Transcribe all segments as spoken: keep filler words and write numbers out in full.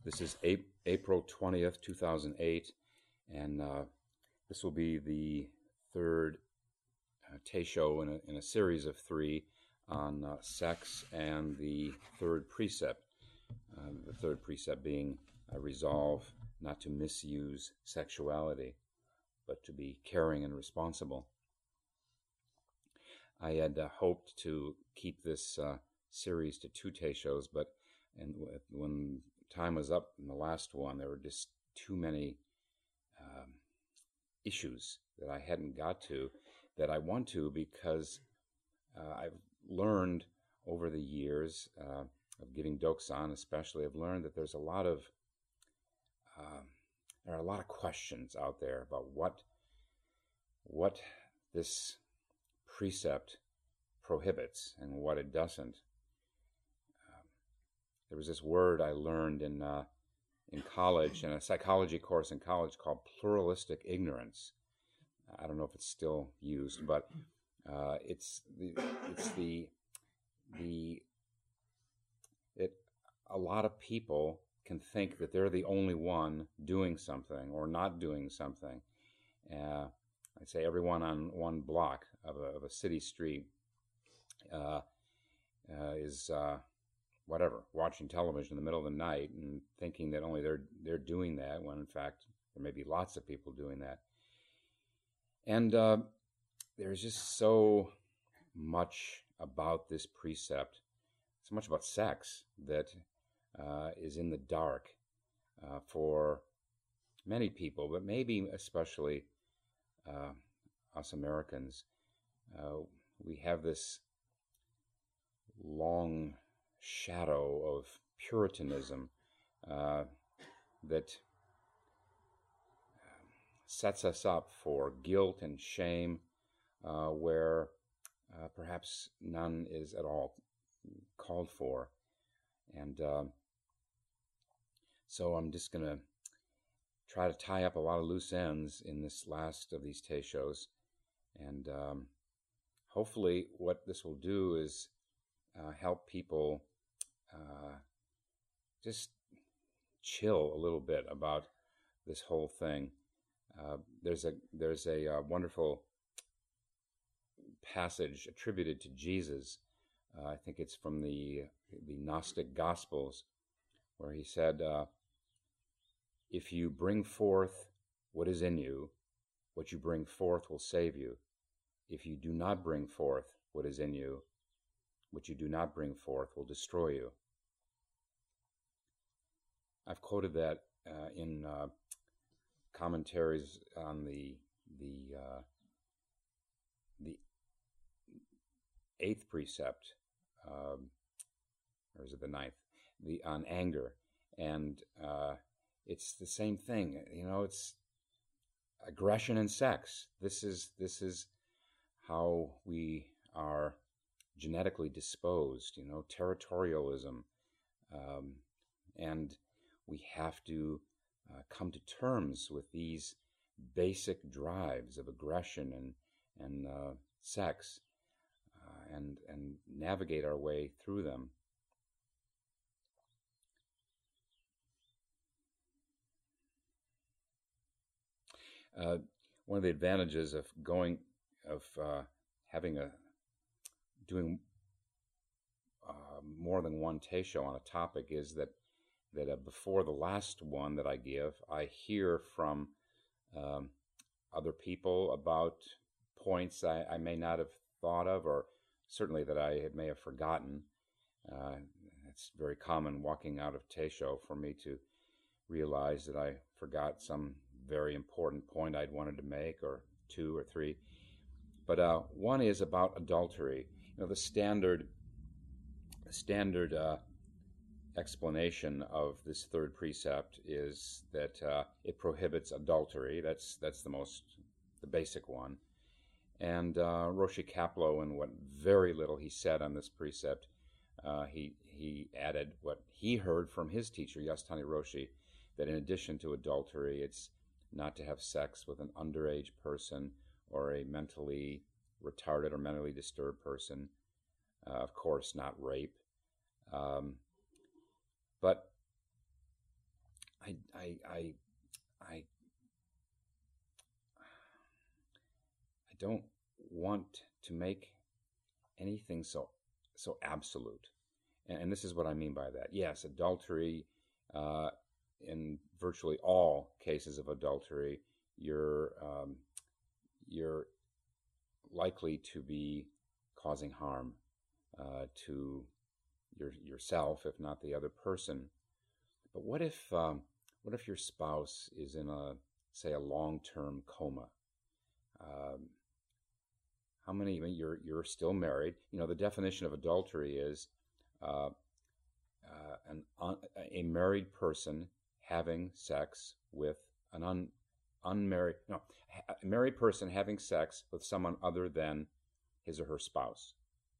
This is April twentieth, two thousand eight, and uh, this will be the third uh, Teisho in a, in a series of three on uh, sex and the third precept. Uh, the third precept being uh, resolve not to misuse sexuality, but to be caring and responsible. I had uh, hoped to keep this uh, series to two Teishos, but and w- when time was up in the last one, there were just too many um, issues that I hadn't got to that I want to, because uh, I've learned over the years uh, of giving Doksan, especially, I've learned that there's a lot of um, there are a lot of questions out there about what what this precept prohibits and what it doesn't. Um, there was this word I learned in uh, in college, in a psychology course in college, called pluralistic ignorance. I don't know if it's still used, but uh, it's the it's the the it. A lot of people can think that they're the only one doing something or not doing something. Uh, I'd say everyone on one block of a, of a city street uh, uh, is uh, whatever, watching television in the middle of the night and thinking that only they're they're doing that, when in fact there may be lots of people doing that. And uh, there's just so much about this precept, so much about sex that uh, is in the dark uh, for many people, but maybe especially uh, us Americans. Uh, we have this long shadow of Puritanism uh, that sets us up for guilt and shame, uh, where uh, perhaps none is at all called for. And uh, so I'm just going to try to tie up a lot of loose ends in this last of these Teishos. And um, hopefully what this will do is uh, help people uh, just chill a little bit about this whole thing. Uh, there's a there's a uh, wonderful passage attributed to Jesus. Uh, I think it's from the the Gnostic Gospels, where he said, uh, "If you bring forth what is in you, what you bring forth will save you. If you do not bring forth what is in you, what you do not bring forth will destroy you." I've quoted that uh, in uh, commentaries on the the uh, the eighth precept, um, or is it the ninth? The on anger, and uh, it's the same thing. You know, it's aggression and sex. This is this is how we are genetically disposed. You know, territorialism, um, and we have to uh, come to terms with these basic drives of aggression and and uh, sex, uh, and and navigate our way through them. Uh, one of the advantages of going of uh, having a doing uh, more than one Teisho on a topic is that that uh, before the last one that I give, I hear from um, other people about points I, I may not have thought of, or certainly that I may have forgotten. Uh, it's very common walking out of Teisho for me to realize that I forgot some very important point I'd wanted to make, or two or three. But uh, one is about adultery. You know, the standard standard uh, explanation of this third precept is that uh, it prohibits adultery. That's that's the most the basic one. And uh, Roshi Kapleau, in what very little he said on this precept, uh, he he added what he heard from his teacher Yasutani Roshi, that in addition to adultery, it's not to have sex with an underage person or a mentally retarded or mentally disturbed person. Uh, of course, not rape. Um, but I, I, I, I, I don't want to make anything so so absolute, and, and this is what I mean by that. Yes, adultery. Uh, in virtually all cases of adultery, you're um, you're likely to be causing harm uh, to your yourself, if not the other person. But what if um, what if your spouse is in a, say, a long-term coma? Um, how many? I mean, you're you're still married. You know, the definition of adultery is uh, uh, an un, a married person having sex with an un, unmarried no a married person having sex with someone other than his or her spouse.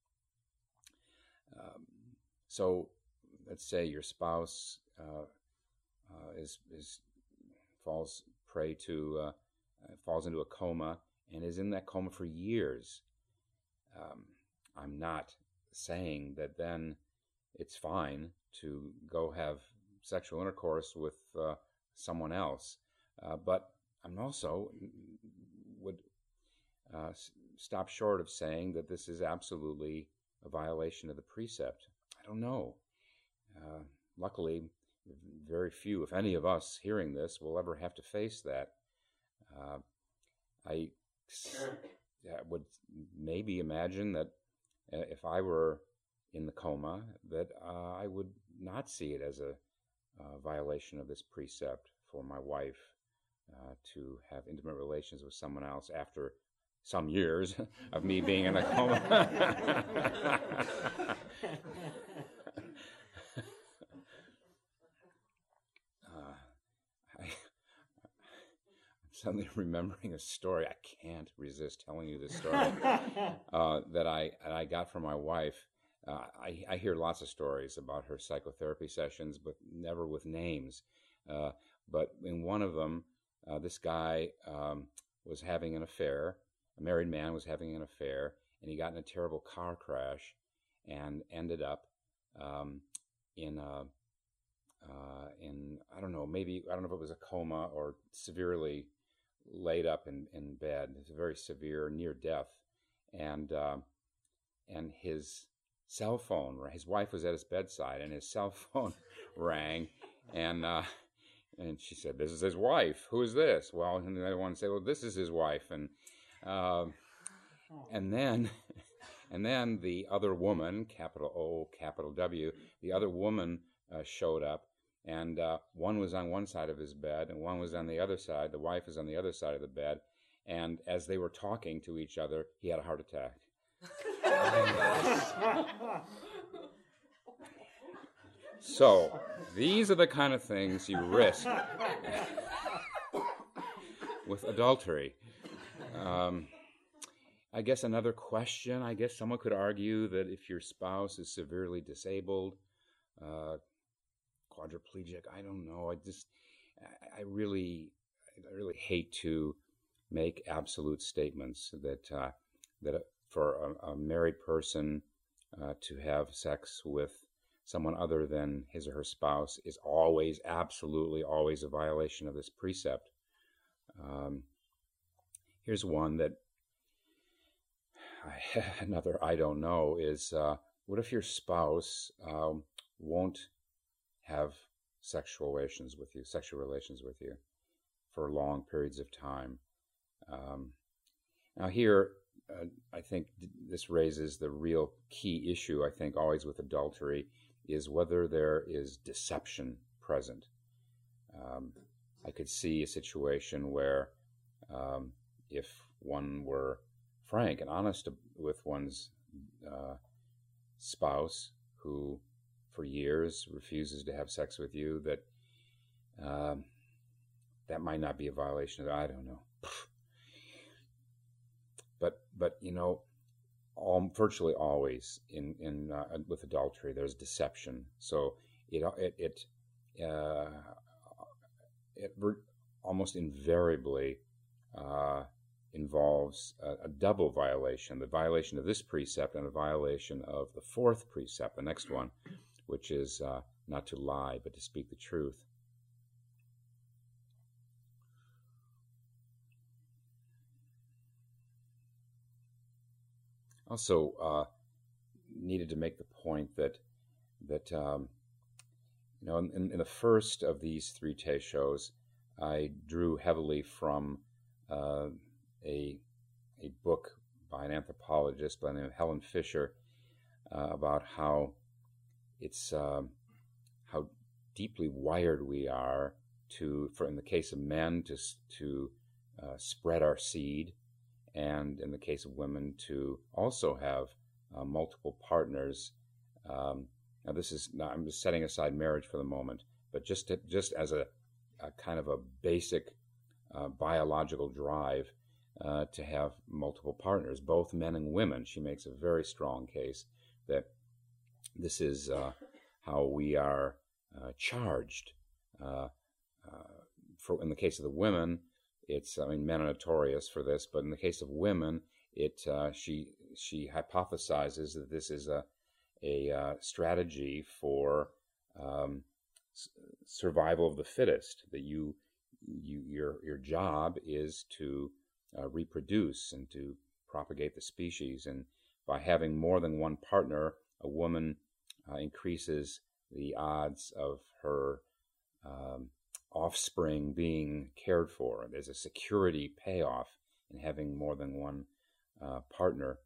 Um, so, let's say your spouse uh, uh, is is falls prey to uh, falls into a coma and is in that coma for years. Um, I'm not saying that then it's fine to go have sexual intercourse with uh, someone else, uh, but I'm also would uh, s- stop short of saying that this is absolutely a violation of the precept. I don't know. Uh, luckily, very few, if any of us hearing this, will ever have to face that. Uh, I I would maybe imagine that uh, if I were in the coma, that uh, I would not see it as a uh, violation of this precept for my wife uh, to have intimate relations with someone else after some years of me being in a coma. uh, I, I'm suddenly remembering a story. I can't resist telling you this story uh, that I that I got from my wife. Uh, I, I hear lots of stories about her psychotherapy sessions, but never with names. Uh, but in one of them, uh, this guy um, was having an affair. A married man was having an affair, and he got in a terrible car crash and ended up um, in a, uh, in I don't know, maybe I don't know if it was a coma or severely laid up in, in bed. It's very severe, near death, and uh, and his cell phone. His wife was at his bedside, and his cell phone rang, and uh, and she said, "This is his wife. Who is this?" Well, and the other one said, "Well, this is his wife," and uh, and then and then the other woman, capital O, capital W, the other woman uh, showed up, and uh, one was on one side of his bed, and one was on the other side. The wife was on the other side of the bed, and as they were talking to each other, he had a heart attack. So, these are the kind of things you risk with adultery. Um, I guess another question, I guess someone could argue that if your spouse is severely disabled, uh, quadriplegic, I don't know. I just, I really, I really hate to make absolute statements that, uh, that for a, a married person uh, to have sex with someone other than his or her spouse is always, absolutely always a violation of this precept. Um, here's one that I, another I don't know is uh, what if your spouse um, won't have sexual relations with you, sexual relations with you for long periods of time? Um, now here, uh, I think this raises the real key issue, I think, always with adultery, is whether there is deception present. Um, I could see a situation where um, if one were frank and honest with one's uh, spouse who for years refuses to have sex with you, that um, that might not be a violation of, I don't know. But, but you know, all, virtually always in, in uh, with adultery, there's deception. So it, it, it, uh, it almost invariably uh, involves a, a double violation, the violation of this precept and a violation of the fourth precept, the next one, which is uh, not to lie, but to speak the truth. also uh, needed to make the point that that um, you know in, in the first of these three teishos, I drew heavily from uh, a a book by an anthropologist by the name of Helen Fisher uh, about how it's uh, how deeply wired we are to, for in the case of men, to to uh, spread our seed, and in the case of women, to also have uh, multiple partners. Um, now, this is not, I'm just setting aside marriage for the moment, but just to, just as a, a kind of a basic uh, biological drive uh, to have multiple partners, both men and women. She makes a very strong case that this is uh, how we are uh, charged. Uh, uh, for in the case of the women, it's I mean men are notorious for this, but in the case of women, it uh, she she hypothesizes that this is a a uh, strategy for um, s- survival of the fittest. That you you your your job is to uh, reproduce and to propagate the species, and by having more than one partner, a woman uh, increases the odds of her um, offspring being cared for. There's a security payoff in having more than one uh, partner.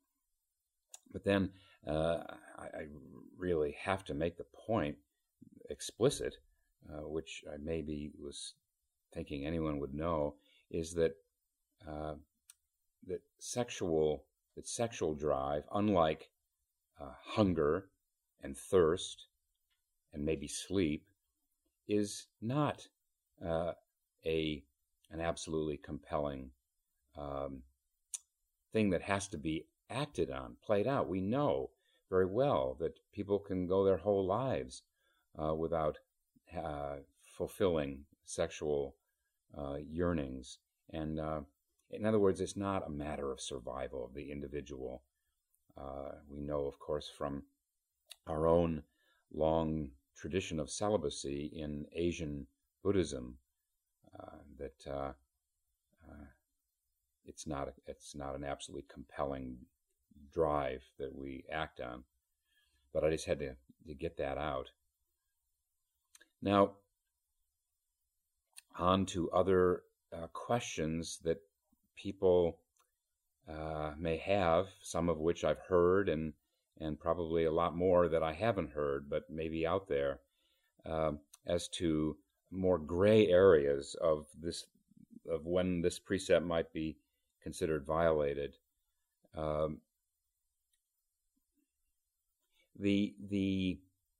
But then uh, I, I really have to make the point explicit, uh, which I maybe was thinking anyone would know, is that uh, that sexual that sexual drive, unlike uh, hunger and thirst and maybe sleep, is not uh, a an absolutely compelling um, thing that has to be acted on, played out. We know very well that people can go their whole lives uh, without uh, fulfilling sexual uh, yearnings. And uh, in other words, it's not a matter of survival of the individual. Uh, we know, of course, from our own long tradition of celibacy in Asian Buddhism uh, that uh, uh, it's not a, it's not an absolutely compelling drive that we act on. But I just had to, to get that out. Now, on to other uh, questions that people uh, may have, some of which I've heard, and and probably a lot more that I haven't heard, but maybe out there, uh, as to more gray areas of this, of when this precept might be considered violated. Um, the the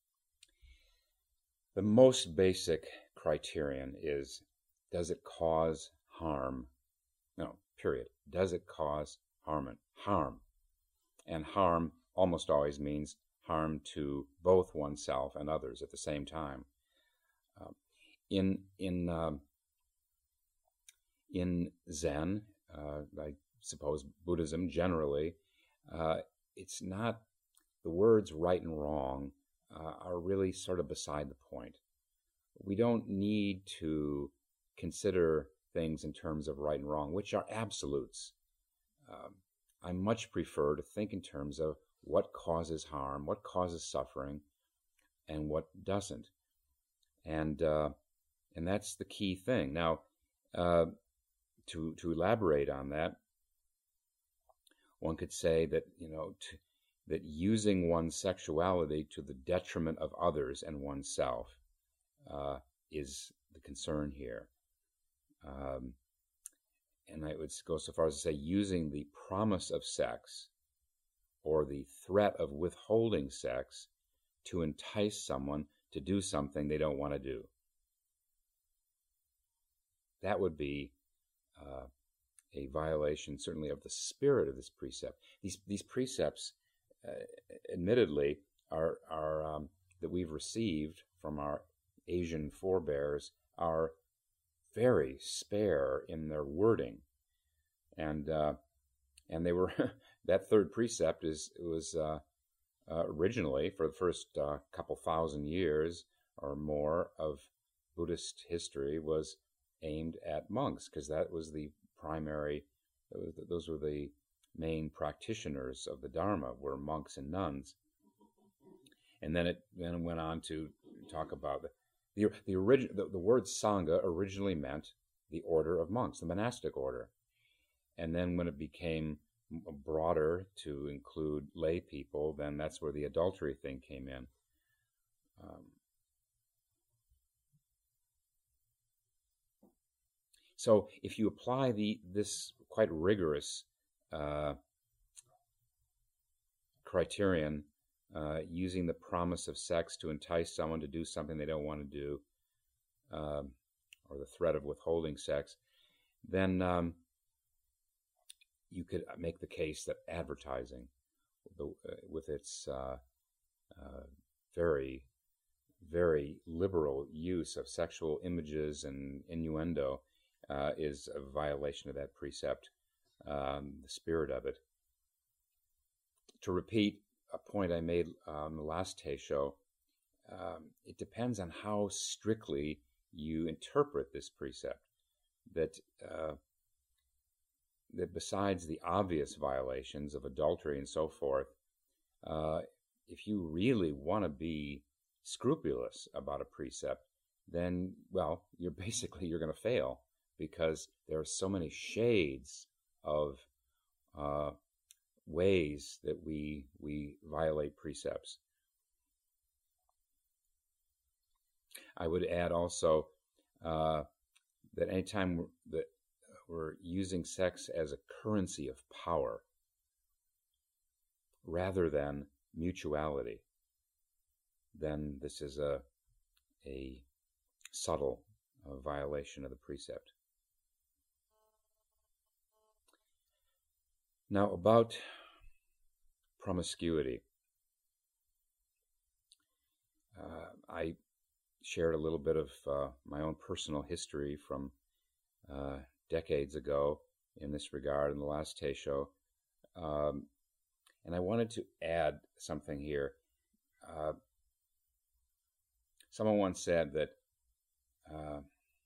the most basic criterion is: does it cause harm? No, period. Does it cause harm? Harm, and harm almost always means harm to both oneself and others at the same time. Uh, in in um, in Zen, uh, I suppose Buddhism generally, uh, it's not, the words right and wrong uh, are really sort of beside the point. We don't need to consider things in terms of right and wrong, which are absolutes. Um, I much prefer to think in terms of what causes harm, what causes suffering, and what doesn't. And uh, and that's the key thing. Now, uh, to to elaborate on that, one could say that you know to, that using one's sexuality to the detriment of others and oneself uh, is the concern here. Um, and I would go so far as to say using the promise of sex or the threat of withholding sex to entice someone to do something they don't want to do. That would be uh, a violation, certainly, of the spirit of this precept. These these precepts, uh, admittedly, are are um, that we've received from our Asian forebears are very spare in their wording, and uh, and they were that third precept is was uh, uh, originally, for the first uh, couple thousand years or more of Buddhist history, was aimed at monks, because that was the primary, those were the main practitioners of the Dharma were monks and nuns. And then it then went on to talk about the the the, origi- the, the word Sangha originally meant the order of monks, the monastic order. And then when it became broader to include lay people, then that's where the adultery thing came in. Um, so if you apply the this quite rigorous uh, criterion, uh, using the promise of sex to entice someone to do something they don't want to do, um, or the threat of withholding sex, then um, you could make the case that advertising, the, uh, with its uh, uh, very, very liberal use of sexual images and innuendo, uh, is a violation of that precept, um, the spirit of it. To repeat a point I made on the last Teisho, um, it depends on how strictly you interpret this precept. That uh, that besides the obvious violations of adultery and so forth, uh, if you really want to be scrupulous about a precept, then, well, you're basically, you're going to fail, because there are so many shades of uh, ways that we we violate precepts. I would add also uh, that anytime we're, that we're using sex as a currency of power rather than mutuality, then this is a a subtle uh, violation of the precept. Now, about promiscuity. Uh, I shared a little bit of uh, my own personal history from uh, decades ago in this regard in the last Teisho. Um, and I wanted to add something here. Uh, someone once said that uh,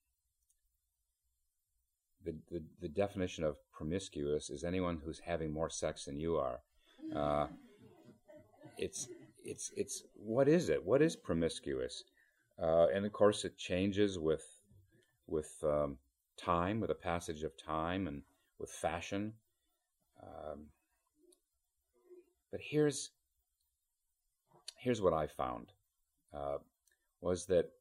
the, the, the definition of promiscuous is anyone who's having more sex than you are. Uh, it's it's it's what is it? What is promiscuous? Uh, and of course, it changes with with um, time, with the passage of time, and with fashion. Um, but here's here's what I found uh, was that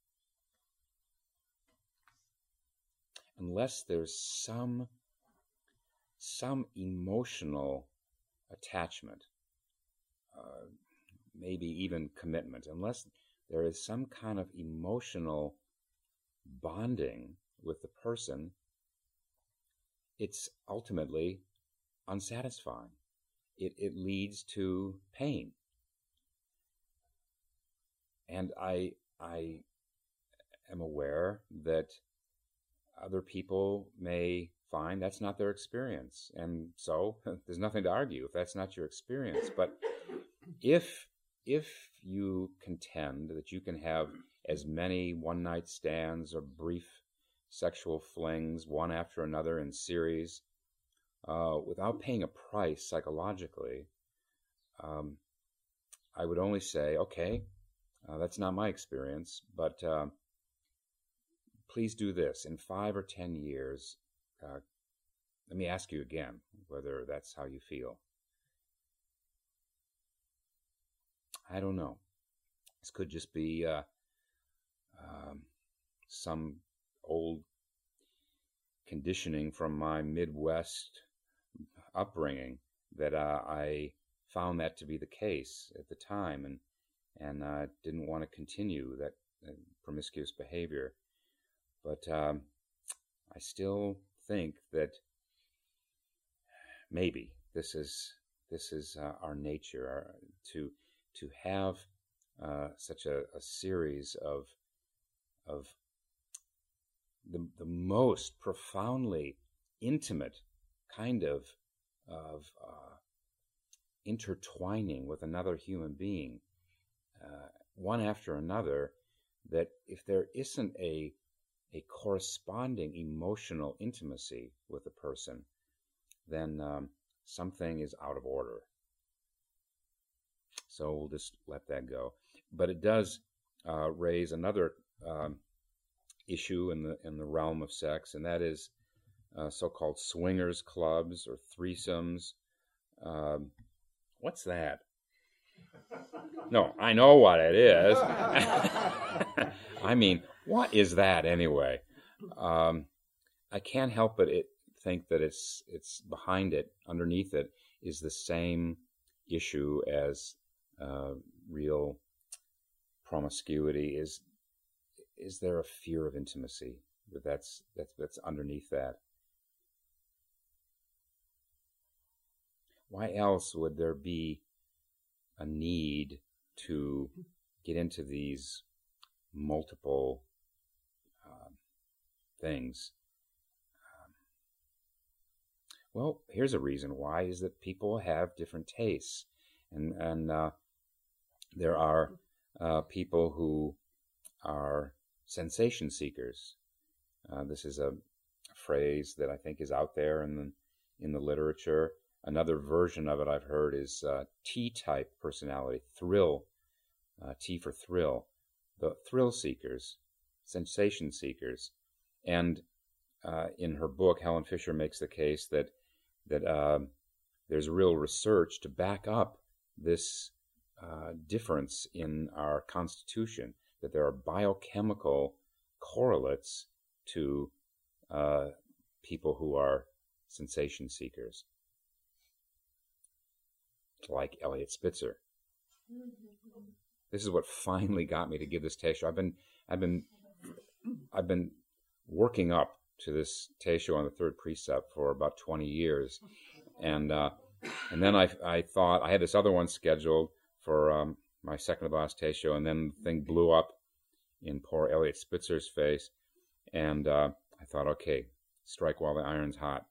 unless there's some some emotional attachment, uh, maybe even commitment, unless there is some kind of emotional bonding with the person, it's ultimately unsatisfying. It, it leads to pain. And I, I am aware that other people may find that's not their experience. And so there's nothing to argue if that's not your experience. But if if you contend that you can have as many one-night stands or brief sexual flings, one after another in series, uh, without paying a price psychologically, um, I would only say, okay, uh, that's not my experience, but uh, please do this. In five or ten years, uh, let me ask you again whether that's how you feel. I don't know. This could just be uh, um, some old conditioning from my Midwest upbringing that uh, I found that to be the case at the time, and and uh, didn't want to continue that uh, promiscuous behavior. But um, I still think that maybe this is this is uh, our nature, our, to to have uh, such a, a series of of the the most profoundly intimate kind of of uh, intertwining with another human being, uh, one after another, that if there isn't a a corresponding emotional intimacy with a person, then um, something is out of order. So we'll just let that go. But it does uh, raise another um, issue in the in the realm of sex, and that is uh, so-called swingers clubs or threesomes. Um, what's that? No, I know what it is. I mean, what is that anyway? Um, I can't help but it, think that it's it's behind it, underneath it, is the same issue as uh, real promiscuity. Is is there a fear of intimacy that's that's that's underneath that? Why else would there be a need to get into these multiple uh, things? Um, well, here's a reason why, is that people have different tastes. And, and uh, there are uh, people who are sensation seekers. Uh, this is a phrase that I think is out there in the, in the literature. Another version of it I've heard is uh, T-type personality, thrill, uh, T for thrill, the thrill seekers, sensation seekers. And uh, in her book, Helen Fisher makes the case that that uh, there's real research to back up this uh, difference in our constitution, that there are biochemical correlates to uh, people who are sensation seekers, like Eliot Spitzer. This is what finally got me to give this Teisho. I've been, I've been, I've been working up to this Teisho on the third precept for about twenty years, and uh, and then I, I thought I had this other one scheduled for um, my second to last Teisho, and then the thing blew up in poor Eliot Spitzer's face, and uh, I thought, okay, strike while the iron's hot.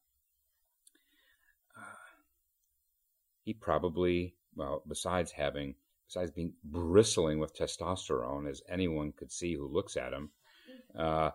He probably, well, besides having, besides being bristling with testosterone, as anyone could see who looks at him, uh,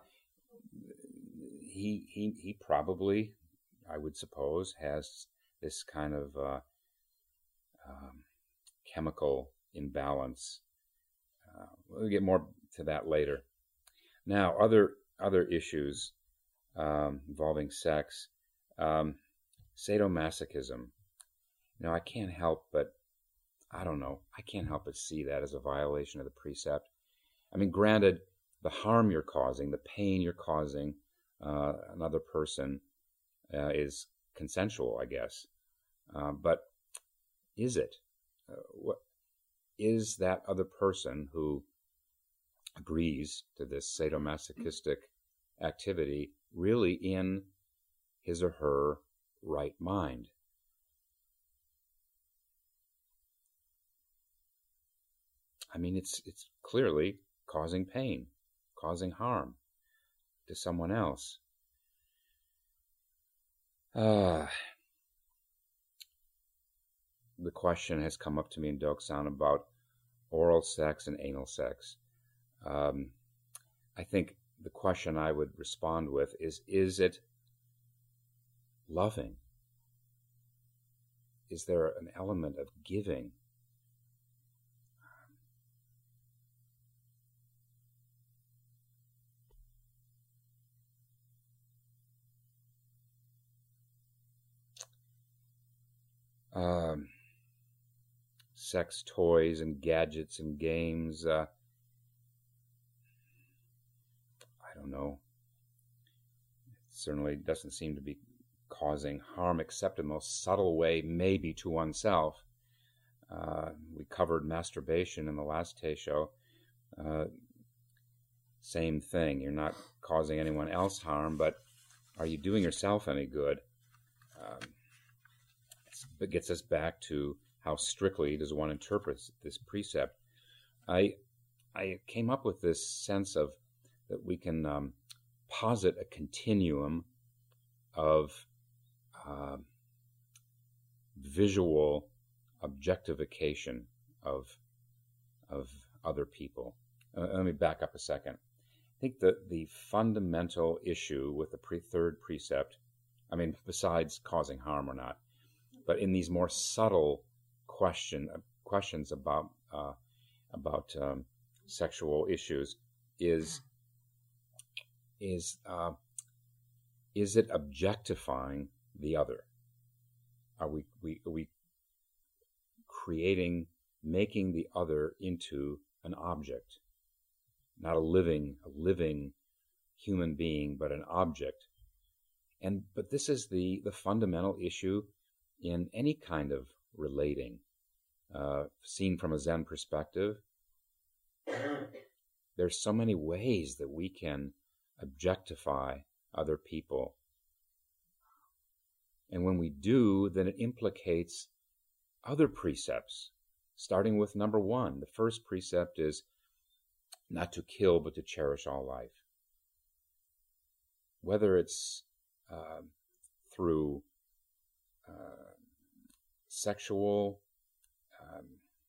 he he he probably, I would suppose, has this kind of uh, um, chemical imbalance. Uh, we'll get more to that later. Now, other other issues um, involving sex, um, sadomasochism. Now, I can't help but, I don't know, I can't help but see that as a violation of the precept. I mean, granted, the harm you're causing, the pain you're causing uh, another person uh, is consensual, I guess. Uh, but is it? Uh, what is that other person who agrees to this sadomasochistic activity really in his or her right mind? I mean, it's it's clearly causing pain, causing harm to someone else. Uh, the question has come up to me in Doksan about oral sex and anal sex. Um, I think the question I would respond with is, is it loving? Is there an element of giving? Um, sex toys and gadgets and games. Uh, I don't know. It certainly doesn't seem to be causing harm, except in the most subtle way, maybe to oneself. Uh, we covered masturbation in the last Teisho. Uh, same thing. You're not causing anyone else harm, but are you doing yourself any good? Um, It gets us back to how strictly does one interpret this precept. I I came up with this sense of that we can um, posit a continuum of uh, visual objectification of of other people. Uh, let me back up a second. I think that the fundamental issue with the pre- third precept, I mean, besides causing harm or not, but in these more subtle question questions about uh, about um, sexual issues, is is uh, is it objectifying the other? Are we, we are we creating, making the other into an object, not a living a living human being, but an object? And but this is the the fundamental issue in any kind of relating, uh, seen from a Zen perspective. There's so many ways that we can objectify other people. And when we do, then it implicates other precepts, starting with number one. The first precept is not to kill, but to cherish all life. Whether it's uh, through uh, sexual, um,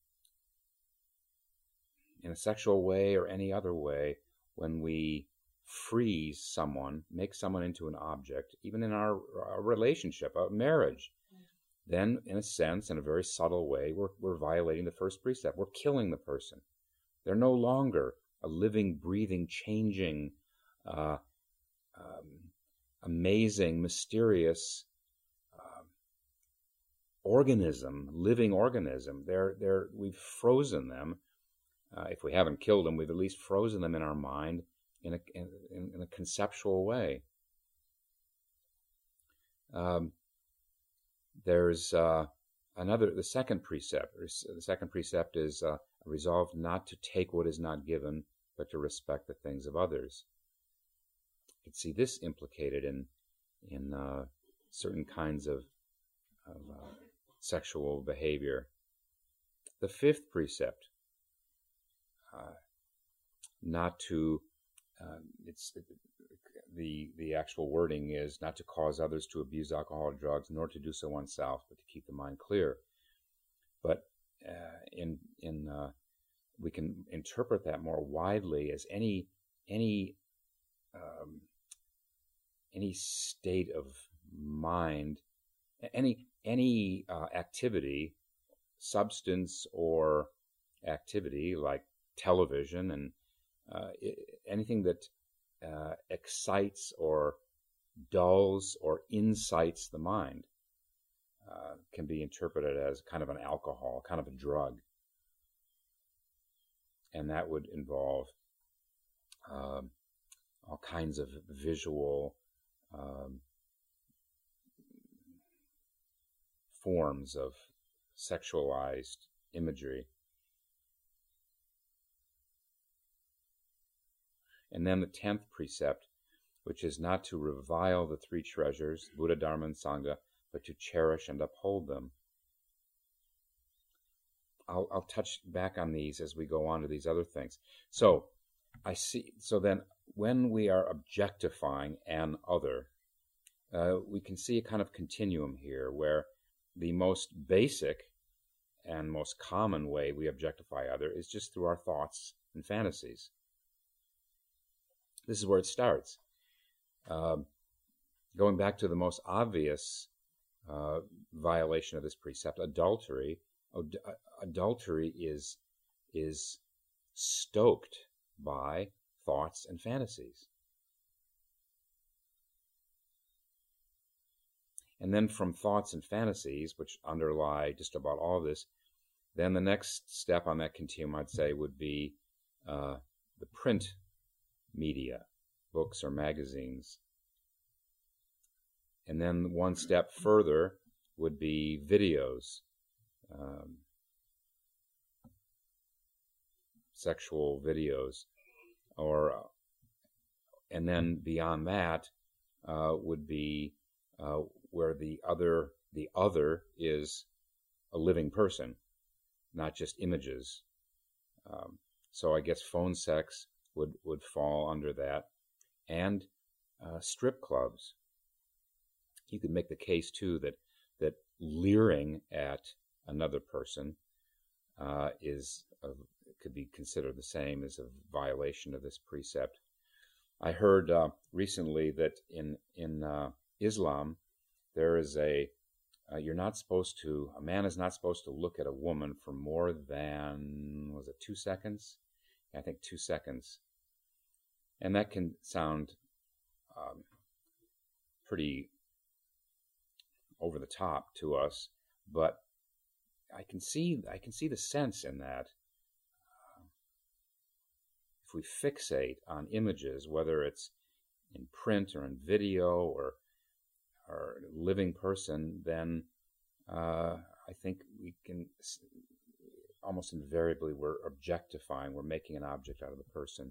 in a sexual way or any other way, when we freeze someone, make someone into an object, even in our, our relationship, our marriage, then in a sense, in a very subtle way, we're, we're violating the first precept. We're killing the person. They're no longer a living, breathing, changing, uh, um, amazing, mysterious uh, organism, living organism. They're, they're, we've frozen them. Uh, if we haven't killed them, we've at least frozen them in our mind in a, in, in a conceptual way. Um, there's uh, another, the second precept, the second precept is uh, a resolve not to take what is not given, but to respect the things of others. You can see this implicated in in uh, certain kinds of, of uh, sexual behavior. The fifth precept, uh, not to, uh, it's the the actual wording is not to cause others to abuse alcohol or drugs, nor to do so oneself, but to keep the mind clear. But uh, in in uh, we can interpret that more widely as any any um, any state of mind, any any uh, activity, substance or activity like television and uh, anything that uh, excites or dulls or incites the mind uh, can be interpreted as kind of an alcohol, kind of a drug. And that would involve um, all kinds of visual um, forms of sexualized imagery. And then the tenth precept, which is not to revile the three treasures, Buddha, Dharma, and Sangha, but to cherish and uphold them. I'll, I'll touch back on these as we go on to these other things. So I see. So then, when we are objectifying an other, uh, we can see a kind of continuum here, where the most basic and most common way we objectify other is just through our thoughts and fantasies. This is where it starts. Um, going back to the most obvious uh, violation of this precept, adultery. Ad- adultery is is stoked by thoughts and fantasies. And then from thoughts and fantasies, which underlie just about all this, then the next step on that continuum, I'd say, would be uh, the print media, books or magazines. And then one step further would be videos, um, sexual videos, or uh, and then beyond that uh, would be uh, where the other the other is a living person, not just images. Um, so I guess phone sex would would fall under that, and uh, strip clubs. You could make the case too that that leering at another person uh, is a, could be considered the same as a violation of this precept. I heard uh, recently that in in uh, Islam there is a uh, you're not supposed to, a man is not supposed to look at a woman for more than, was it two seconds? I think two seconds. And that can sound um, pretty over the top to us, but I can see I can see the sense in that. Uh, if we fixate on images, whether it's in print or in video or or living person, then uh, I think we can almost invariably we're objectifying, we're making an object out of the person.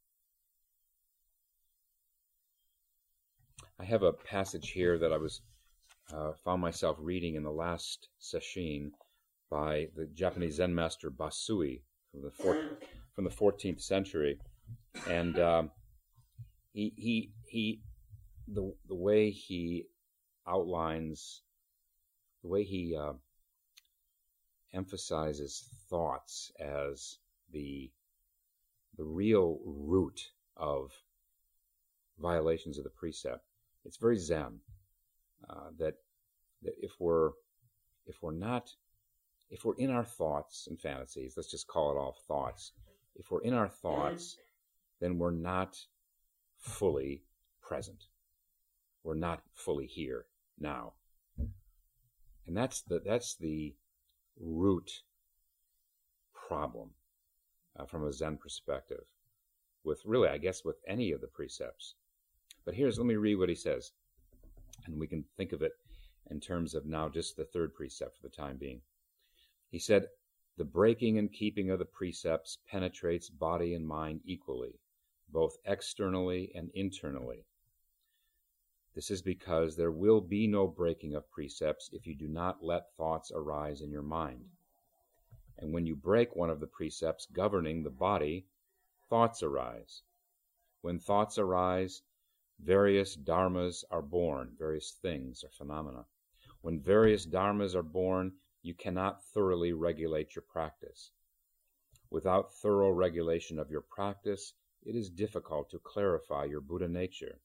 I have a passage here that I was uh, found myself reading in the last sesshin by the Japanese Zen master Basui from the fourth, from the fourteenth century, and um, he he he the the way he outlines, the way he uh, emphasizes thoughts as the the real root of violations of the precept. It's very Zen. Uh, that that if we're if we're not if we're in our thoughts and fantasies, let's just call it all thoughts. If we're in our thoughts, then we're not fully present. We're not fully here now, and that's the that's the root problem uh, from a Zen perspective. With really, I guess, with any of the precepts. But here's, let me read what he says, and we can think of it in terms of now just the third precept for the time being. He said, the breaking and keeping of the precepts penetrates body and mind equally, both externally and internally. This is because there will be no breaking of precepts if you do not let thoughts arise in your mind. And when you break one of the precepts governing the body, thoughts arise. When thoughts arise, various dharmas are born, various things or phenomena. When various dharmas are born, you cannot thoroughly regulate your practice. Without thorough regulation of your practice, it is difficult to clarify your Buddha nature.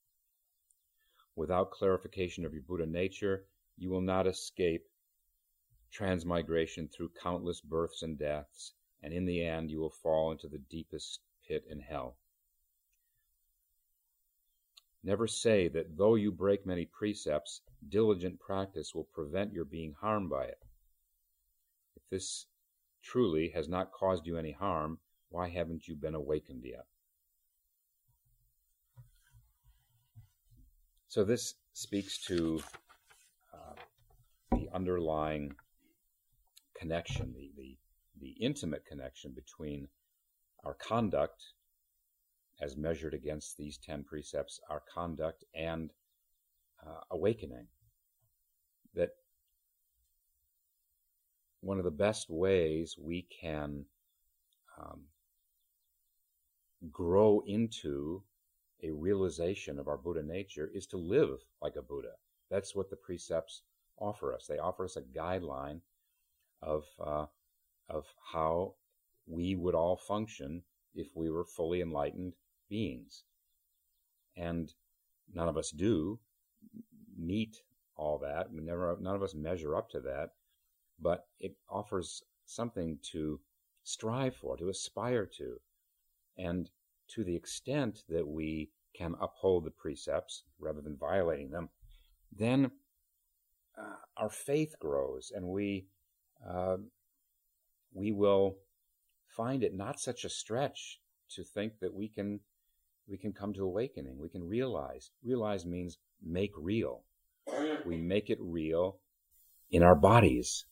Without clarification of your Buddha nature, you will not escape transmigration through countless births and deaths, and in the end you will fall into the deepest pit in hell. Never say that though you break many precepts, diligent practice will prevent your being harmed by it. If this truly has not caused you any harm, why haven't you been awakened yet? So this speaks to uh, the underlying connection, the, the, the intimate connection between our conduct as measured against these ten precepts, our conduct and uh, awakening. That one of the best ways we can um, grow into a realization of our Buddha nature is to live like a Buddha. That's what the precepts offer us. They offer us a guideline of uh, of how we would all function if we were fully enlightened beings. And none of us do meet all that. We never, none of us measure up to that, but it offers something to strive for, to aspire to. And to the extent that we can uphold the precepts rather than violating them, then uh, our faith grows, and we uh, we will find it not such a stretch to think that we can we can come to awakening. We can realize. Realize means make real. We make it real in our bodies.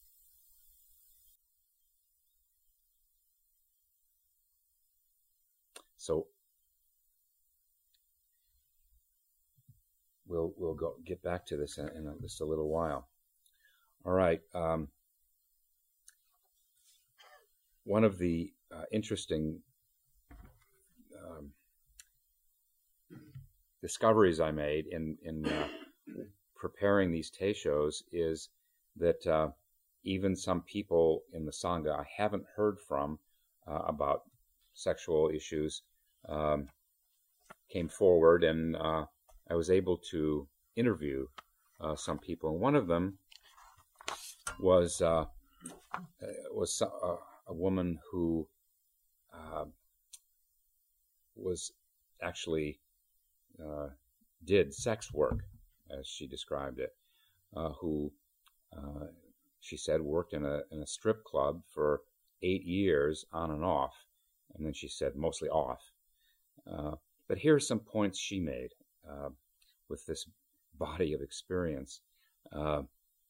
So we'll we'll go get back to this in, in a, just a little while. All right. Um, one of the uh, interesting um, discoveries I made in in uh, preparing these teishos is that uh, even some people in the Sangha I haven't heard from uh, about sexual issues um, came forward, and uh, I was able to interview uh, some people. And one of them was uh, was a, a woman who uh, was actually uh, did sex work, as she described it, uh, who uh, she said worked in a in a strip club for eight years on and off, and then she said mostly off. Uh, but here are some points she made uh, with this body of experience. Uh,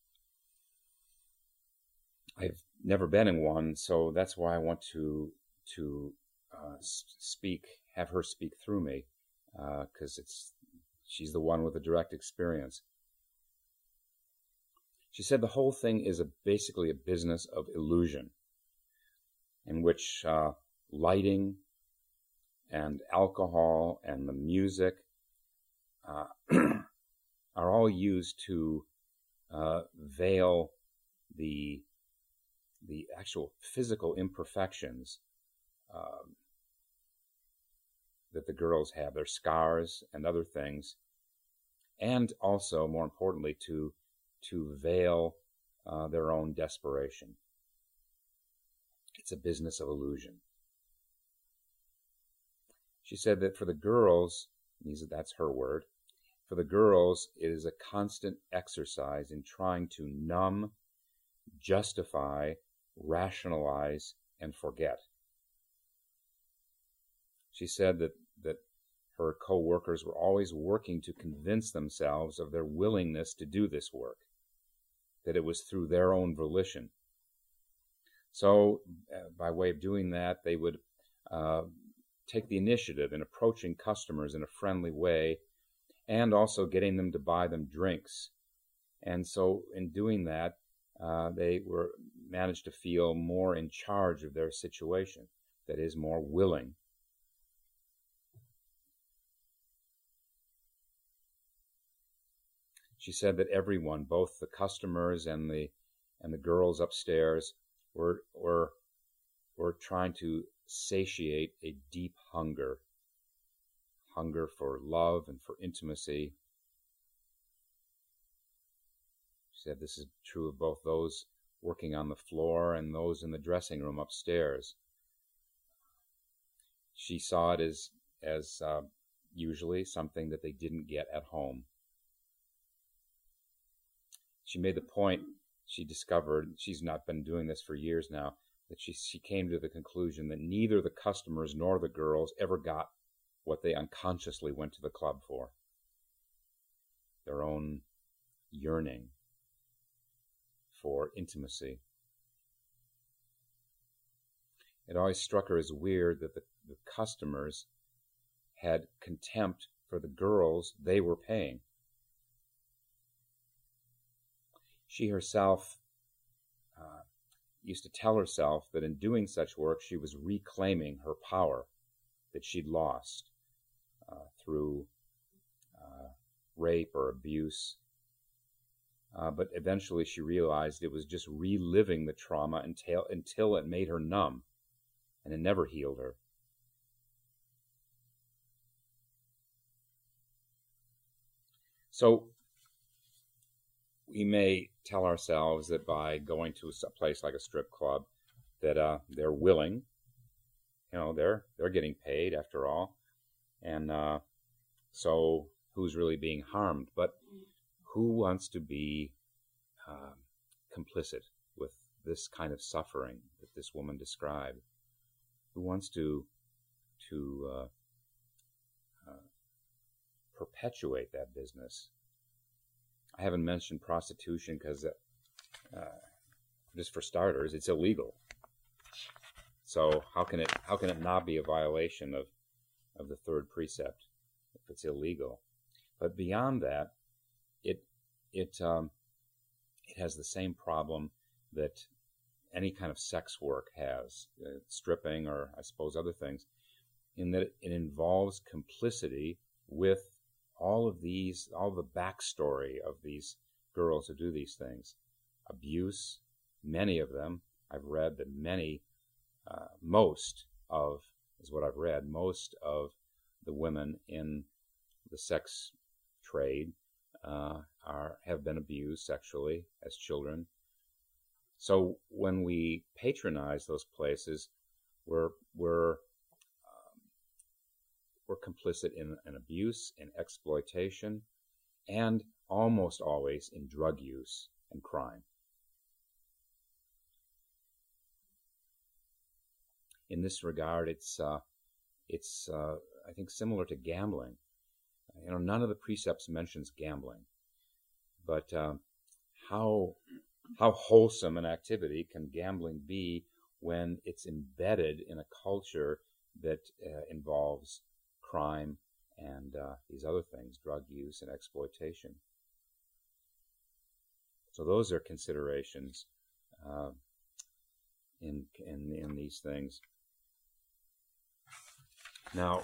I've never been in one, so that's why I want to to uh, speak, have her speak through me, because uh, it's she's the one with the direct experience. She said the whole thing is a, basically a business of illusion, in which uh, lighting and alcohol and the music uh, are all used to uh, veil the the actual physical imperfections um, that the girls have, their scars and other things, and also, more importantly, to to veil uh, their own desperation. It's a business of illusion. She said that for the girls, these, that's her word, for the girls, it is a constant exercise in trying to numb, justify, rationalize, and forget. She said that, that her co-workers were always working to convince themselves of their willingness to do this work, that it was through their own volition. So, uh, by way of doing that, they would uh, take the initiative in approaching customers in a friendly way and also getting them to buy them drinks. And so, in doing that, uh, they were managed to feel more in charge of their situation, that is, more willing. She said that everyone, both the customers and the and the girls upstairs, were were were trying to satiate a deep hunger, hunger for love and for intimacy. She said this is true of both those working on the floor and those in the dressing room upstairs. She saw it as as uh, usually something that they didn't get at home. She made the point, she discovered, she's not been doing this for years now, that she, she came to the conclusion that neither the customers nor the girls ever got what they unconsciously went to the club for. Their own yearning for intimacy. It always struck her as weird that the, the customers had contempt for the girls they were paying. She herself uh, used to tell herself that in doing such work, she was reclaiming her power that she'd lost uh, through uh, rape or abuse. Uh, but eventually she realized it was just reliving the trauma until, until it made her numb, and it never healed her. So we may tell ourselves that by going to a place like a strip club that uh, they're willing, you know, they're they're getting paid after all, and uh, so who's really being harmed? But who wants to be uh, complicit with this kind of suffering that this woman described? Who wants to to uh, uh, perpetuate that business? I haven't mentioned prostitution because, uh, just for starters, it's illegal. So how can it how can it not be a violation of of the third precept if it's illegal? But beyond that, it it um, it has the same problem that any kind of sex work has, uh, stripping or I suppose other things, in that it involves complicity with all of these, all the backstory of these girls who do these things. Abuse, many of them, I've read that many, uh, most of, is what I've read, most of the women in the sex trade uh, are have been abused sexually as children. So when we patronize those places, we're we're um, we're complicit in, in abuse, in exploitation, and almost always in drug use and crime. In this regard, it's uh, it's uh, I think similar to gambling. You know, none of the precepts mentions gambling, but uh, how how wholesome an activity can gambling be when it's embedded in a culture that uh, involves crime and uh, these other things, drug use and exploitation. So those are considerations uh, in, in in these things. Now,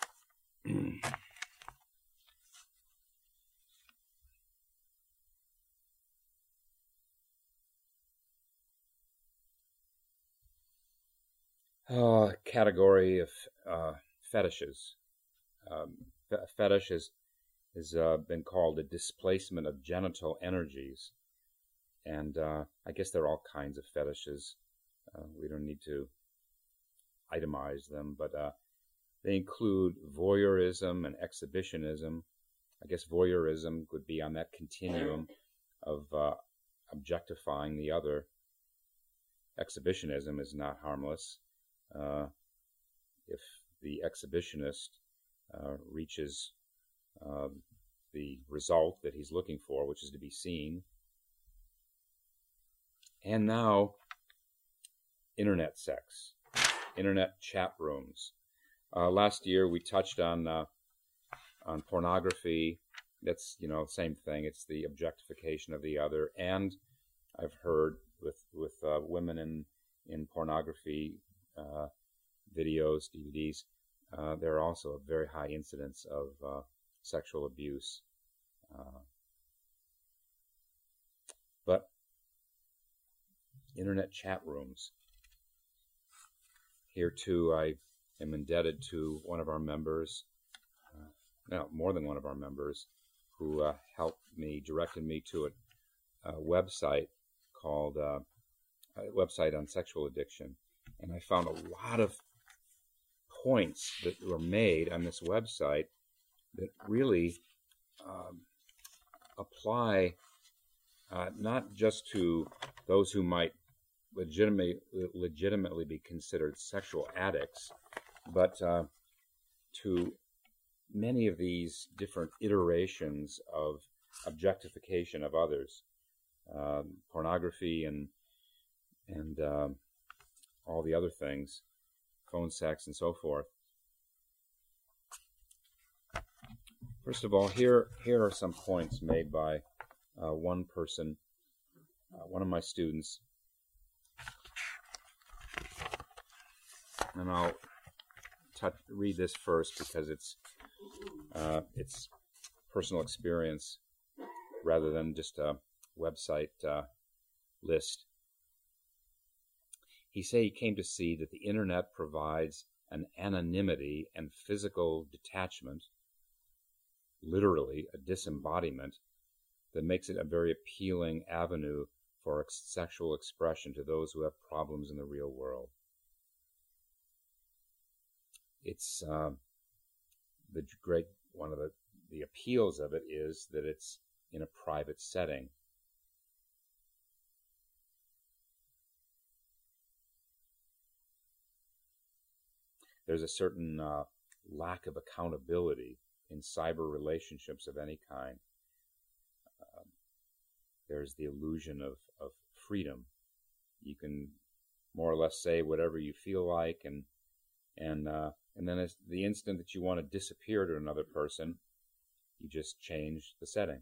uh, category of uh, fetishes. Um, fe- fetish has has uh, been called a displacement of genital energies, and uh, I guess there are all kinds of fetishes. Uh, we don't need to itemize them, but uh, they include voyeurism and exhibitionism. I guess voyeurism would be on that continuum of uh, objectifying the other. Exhibitionism is not harmless. Uh, if the exhibitionist uh, reaches uh, the result that he's looking for, which is to be seen. And now, internet sex, internet chat rooms. Uh, last year we touched on uh, on pornography. That's, you know, same thing. It's the objectification of the other. And I've heard with with uh, women in in pornography uh, videos, D V Ds, uh, there are also a very high incidence of uh, sexual abuse. Uh, but internet chat rooms. Here too, I am indebted to one of our members, uh, no, more than one of our members, who uh, helped me, directed me to a, a website called uh, a website on sexual addiction, and I found a lot of points that were made on this website that really um, apply uh, not just to those who might legitimately legitimately be considered sexual addicts, but uh, to many of these different iterations of objectification of others, um, pornography and and um, all the other things, phone sex and so forth. First of all, here here are some points made by uh, one person, uh, one of my students, and I'll touch, read this first because it's uh, it's personal experience rather than just a website uh, list. He said he came to see that the internet provides an anonymity and physical detachment, literally a disembodiment, that makes it a very appealing avenue for ex- sexual expression to those who have problems in the real world. It's uh, the great one of the, the appeals of it is that it's in a private setting. There's a certain uh, lack of accountability in cyber relationships of any kind. Um, there's the illusion of, of freedom. You can more or less say whatever you feel like, and and uh, and then as the instant that you want to disappear to another person, you just change the setting.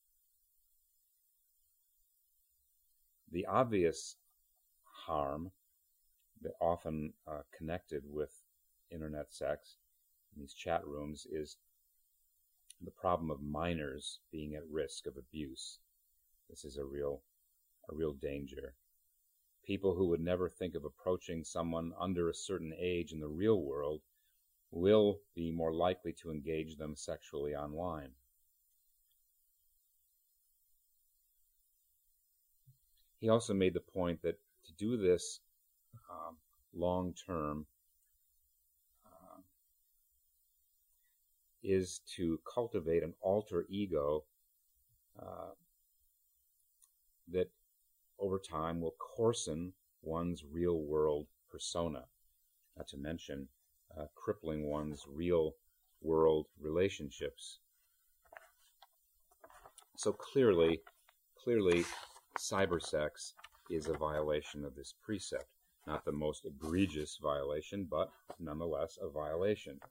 The obvious harm that often uh, connected with internet sex in these chat rooms is the problem of minors being at risk of abuse. This is a real, a real danger. People who would never think of approaching someone under a certain age in the real world will be more likely to engage them sexually online. he also made the point that to do this um, long term uh, is to cultivate an alter ego uh, that over time will coarsen one's real world persona, not to mention uh, crippling one's real world relationships. So clearly, clearly, cybersex is a violation of this precept. Not the most egregious violation, but nonetheless a violation.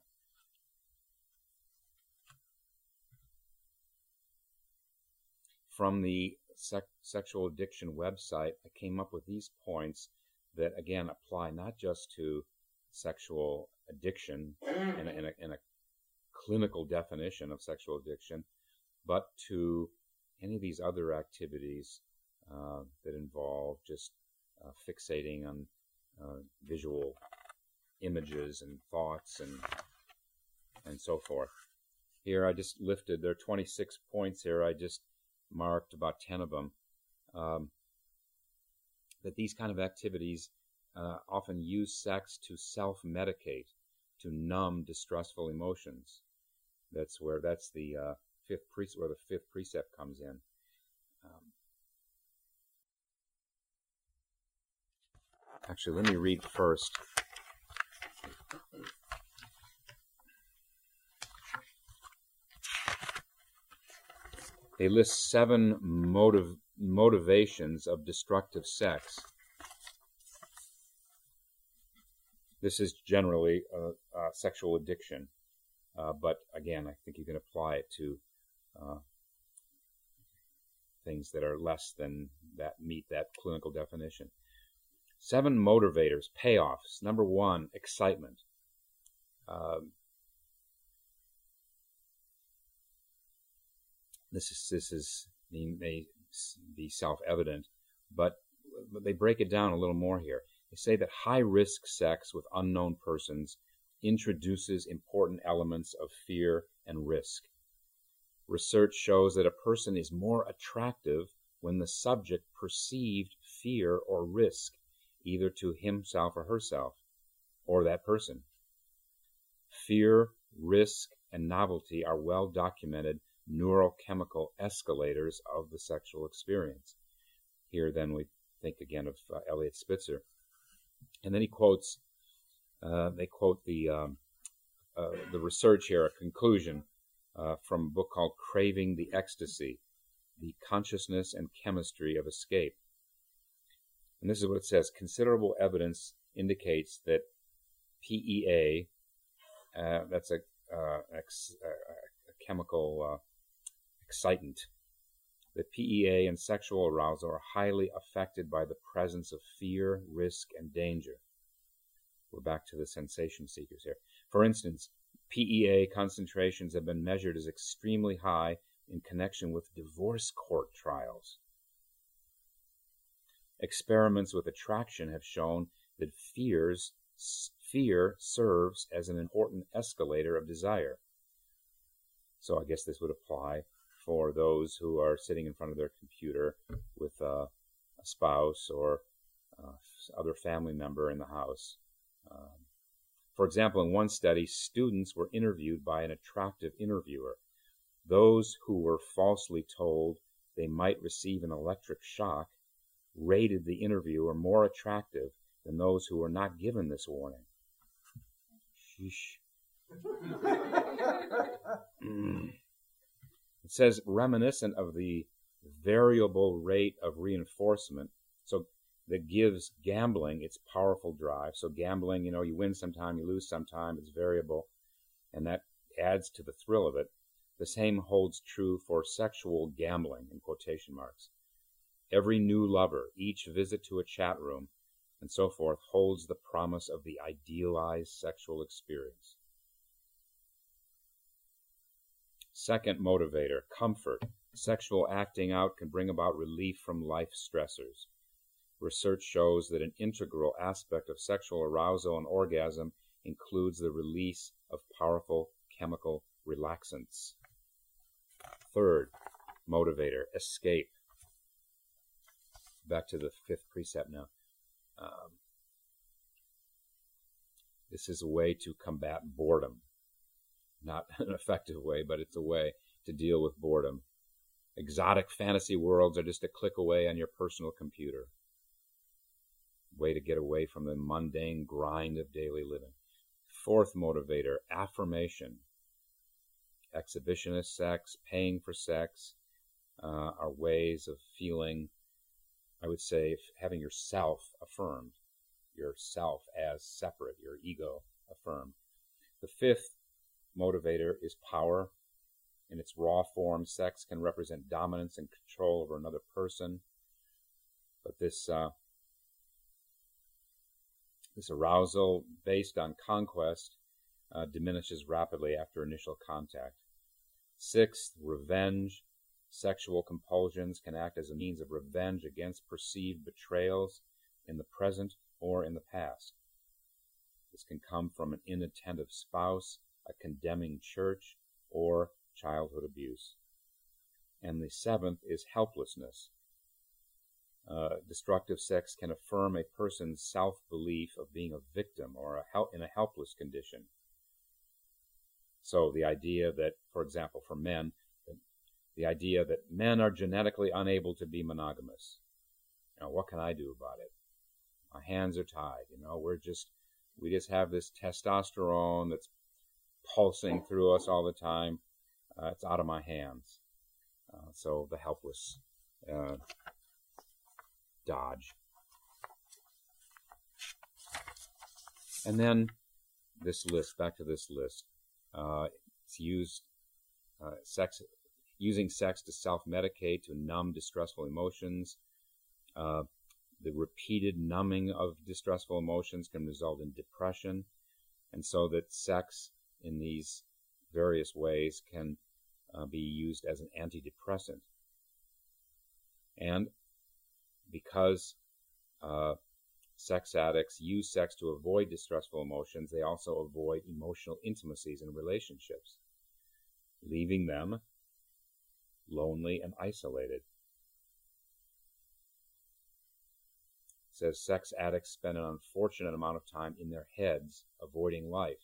From the sec sexual addiction website, I came up with these points that, again, apply not just to sexual addiction in a, in a, in a clinical definition of sexual addiction, but to any of these other activities uh, that involve just uh, fixating on uh, visual images and thoughts and and so forth. Here I just lifted, there are twenty-six points here, I just marked about ten of them, um, that these kind of activities uh, often use sex to self-medicate, to numb distressful emotions. That's where, that's the uh, fifth precept, where the fifth precept comes in. Um, actually, let me read first. They list seven motiv motivations of destructive sex. This is generally a, a sexual addiction, uh, but again, I think you can apply it to uh, things that are less than that, meet that clinical definition. Seven motivators, payoffs. Number one, excitement. Um, This is, this is may be self-evident, but, but they break it down a little more here. They say that high-risk sex with unknown persons introduces important elements of fear and risk. Research shows that a person is more attractive when the subject perceived fear or risk, either to himself or herself, or that person. Fear, risk, and novelty are well documented neurochemical escalators of the sexual experience. Here then we think again of uh, Eliot Spitzer. And then he quotes, uh, they quote the, um, uh, the research here, a conclusion uh, from a book called Craving the Ecstasy, The Consciousness and Chemistry of Escape. And this is what it says: considerable evidence indicates that P E A, uh, that's a, uh, ex, uh, a chemical uh, excitant, that P E A and sexual arousal are highly affected by the presence of fear, risk, and danger. We're back to the sensation seekers here. For instance, P E A concentrations have been measured as extremely high in connection with divorce court trials. Experiments with attraction have shown that fears, fear serves as an important escalator of desire. So I guess this would apply for those who are sitting in front of their computer with uh, a spouse or uh, other family member in the house. Um, for example, in one study, students were interviewed by an attractive interviewer. Those who were falsely told they might receive an electric shock rated the interviewer more attractive than those who were not given this warning. Sheesh. mm. It says, reminiscent of the variable rate of reinforcement, so that gives gambling its powerful drive. So gambling, you know, you win sometime, you lose sometime, it's variable, and that adds to the thrill of it. The same holds true for sexual gambling, in quotation marks. Every new lover, each visit to a chat room, and so forth, holds the promise of the idealized sexual experience. Second motivator, comfort. Sexual acting out can bring about relief from life stressors. Research shows that an integral aspect of sexual arousal and orgasm includes the release of powerful chemical relaxants. Third motivator, escape. back to the fifth precept now. Um, this is a way to combat boredom. Not an effective way, but it's a way to deal with boredom. Exotic fantasy worlds are just a click away on your personal computer. Way to get away from the mundane grind of daily living. Fourth motivator, affirmation. Exhibitionist sex, paying for sex, uh, are ways of feeling, I would say, having yourself affirmed, yourself as separate, your ego affirmed. The fifth motivator is power. In its raw form, sex can represent dominance and control over another person. But this uh, this arousal based on conquest uh, diminishes rapidly after initial contact. Sixth, revenge. Sexual compulsions can act as a means of revenge against perceived betrayals in the present or in the past. This can come from an inattentive spouse, a condemning church, or childhood abuse. And the seventh is helplessness. Uh, destructive sex can affirm a person's self-belief of being a victim or a hel- in a helpless condition. So the idea that, for example, for men, the idea that men are genetically unable to be monogamous. You know, what can I do about it? My hands are tied. You know, we're just, we just have this testosterone that's pulsing through us all the time. Uh, it's out of my hands. Uh, so the helpless uh, dodge. And then this list, back to this list. Uh, it's used, uh, sex, using sex to self-medicate, to numb distressful emotions. Uh, the repeated numbing of distressful emotions can result in depression. And so that sex in these various ways can uh, be used as an antidepressant. And because uh, sex addicts use sex to avoid distressful emotions, they also avoid emotional intimacies in relationships, leaving them lonely and isolated. It says sex addicts spend an unfortunate amount of time in their heads avoiding life.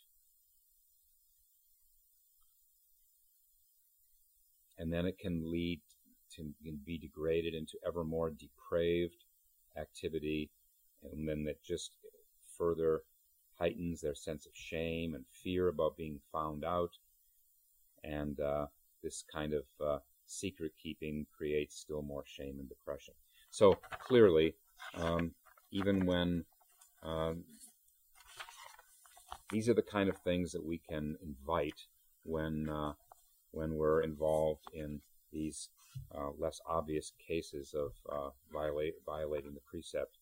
And then it can lead to can be degraded into ever more depraved activity, and then that just further heightens their sense of shame and fear about being found out. And uh, this kind of uh, secret keeping creates still more shame and depression. So clearly, um, even when um, these are the kind of things that we can invite when uh, when we're involved in these uh, less obvious cases of uh, violate, violating the precept.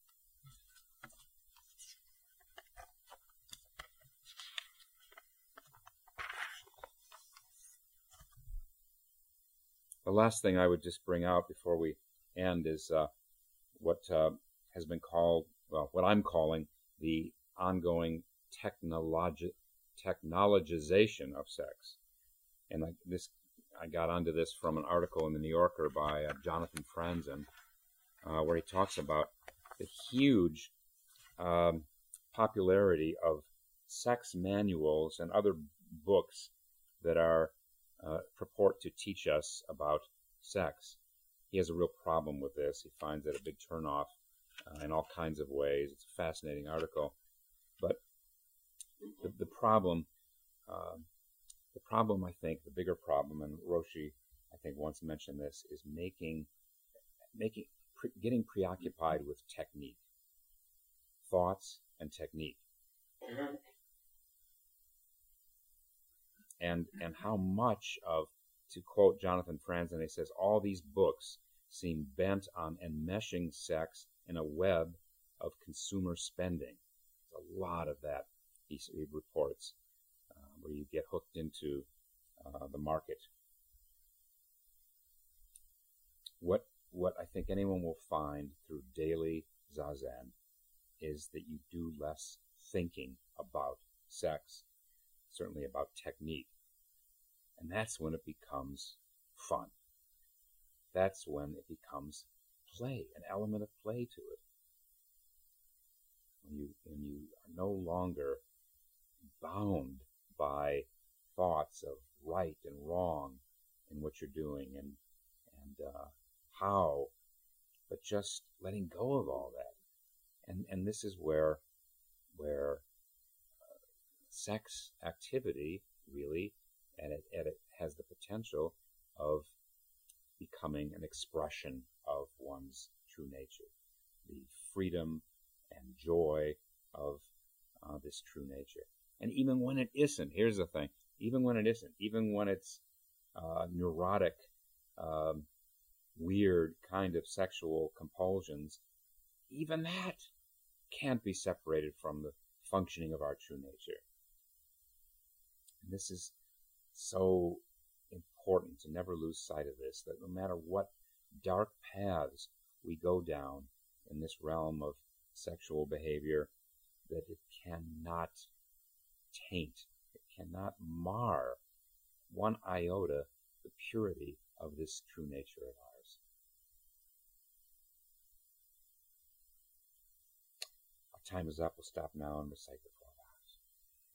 The last thing I would just bring out before we end is uh, what uh, has been called, well, what I'm calling the ongoing technologi- technologization of sex. And I, this, I got onto this from an article in the New Yorker by uh, Jonathan Franzen, uh, where he talks about the huge um, popularity of sex manuals and other books that are uh, purport to teach us about sex. He has a real problem with this. He finds it a big turnoff uh, in all kinds of ways. It's a fascinating article. But the, the problem... Uh, The problem, I think, the bigger problem, and Roshi, I think, once mentioned this, is making, making, pre getting preoccupied with technique, thoughts and technique, and and how much of, to quote Jonathan Franzen, he says, all these books seem bent on enmeshing sex in a web of consumer spending. There's a lot of that, he, he reports. Where you get hooked into uh, the market. What what I think anyone will find through daily zazen is that you do less thinking about sex, certainly about technique, and that's when it becomes fun. That's when it becomes play, an element of play to it. When you, when you are no longer bound by thoughts of right and wrong in what you're doing and, and uh, how, but just letting go of all that. And, and this is where, where uh, sex activity really, and it, and it has the potential of becoming an expression of one's true nature, the freedom and joy of uh, this true nature. And even when it isn't, here's the thing, even when it isn't, even when it's uh, neurotic, um, weird kind of sexual compulsions, even that can't be separated from the functioning of our true nature. And this is so important to never lose sight of this, that no matter what dark paths we go down in this realm of sexual behavior, that it cannot taint, it cannot mar one iota the purity of this true nature of ours. Our time is up. We'll stop now and recite the